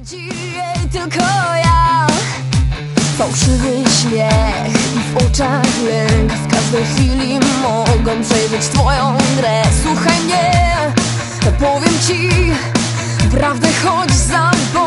widzi jej tylko ja. Fałszywy śmiech i w oczach lęk. W każdej chwili mogą przejrzeć twoją grę. Słuchaj mnie, powiem ci prawdę, choć za